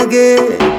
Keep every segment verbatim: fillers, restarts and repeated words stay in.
लगे।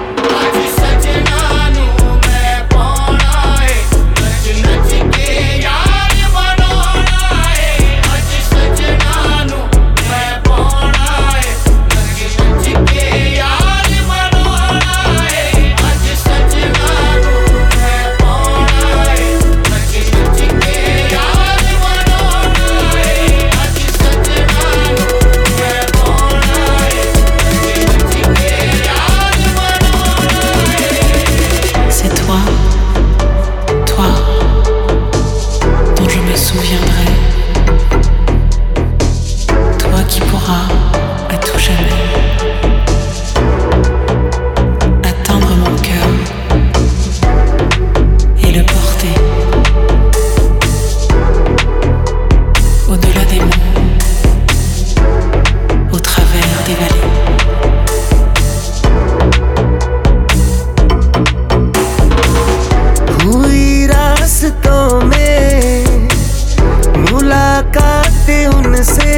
रास्तों में मुलाकातें उनसे,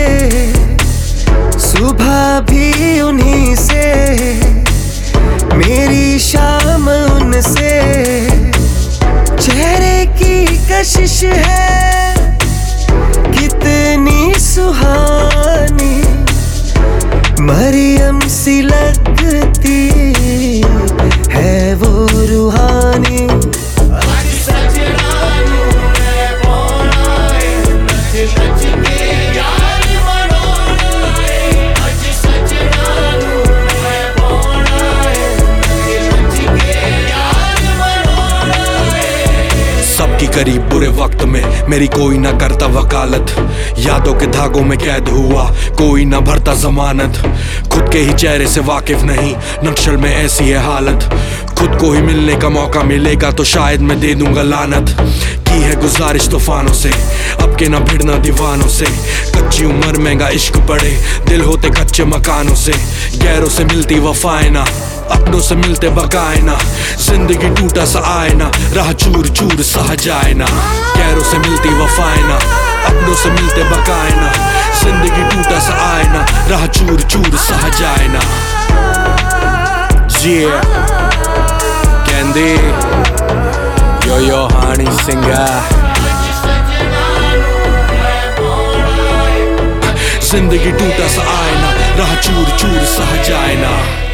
सुबह भी उन्हीं से, मेरी शाम उनसे। चेहरे की कशिश है कितनी सुहानी, मरियम सी लगती है वो रूहानी। सबकी करीब बुरे वक्त में मेरी कोई ना करता वकालत, यादों के धागों में कैद हुआ कोई ना भरता जमानत। खुद के ही चेहरे से वाकिफ नहीं, नक्शल में ऐसी है हालत। खुद को ही मिलने का मौका मिलेगा तो शायद मैं दे दूंगा लानत। की है गुजारिश तूफानों से, अब के ना भिड़ना दीवानों से। कच्ची उम्र महंगा इश्क पड़े, दिल होते कच्चे मकानों से। गैरों से मिलती वफाएं ना, अपनों से मिलते बकाए ना। जिंदगी टूटा सा आए ना, राह चूर चूर सह जाए ना। गैरों से मिलती वफाएं ना, अपनों से मिलते बकाए ना। जिंदगी टूटा सा आए ना, राह चूर चूर सह जाए ना। Yeah, Candy, yo yo honey singer। जिंदगी टूटा सा आए ना, राह चूर चूर सह जाए ना।